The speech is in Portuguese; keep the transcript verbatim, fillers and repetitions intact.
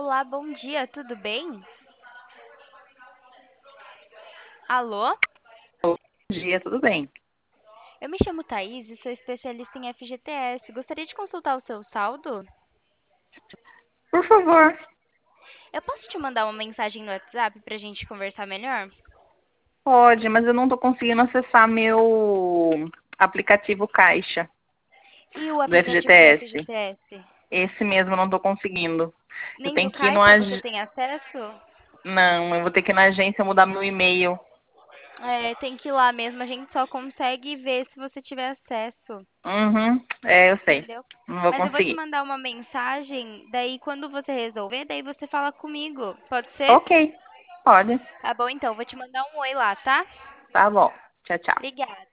Olá, bom dia, tudo bem? Alô? Bom dia, tudo bem? Eu me chamo Thaís e sou especialista em F G T S. Gostaria de consultar o seu saldo? Por favor. Eu posso te mandar uma mensagem no WhatsApp para a gente conversar melhor? Pode, mas eu não estou conseguindo acessar meu aplicativo Caixa E o do aplicativo do F G T S. F G T S? Esse mesmo eu não estou conseguindo. Eu Nem do tenho que ir no Caixa você ag... tem acesso? Não, eu vou ter que ir na agência mudar meu e-mail. É, tem que ir lá mesmo, a gente só consegue ver se você tiver acesso, Uhum, é, eu sei. entendeu? Não vou Mas eu vou te conseguir. mandar uma mensagem, daí quando você resolver, daí você fala comigo. Pode ser? Ok, pode. Tá bom, então, vou te mandar um oi lá, tá? Tá bom. Tchau, tchau. Obrigada.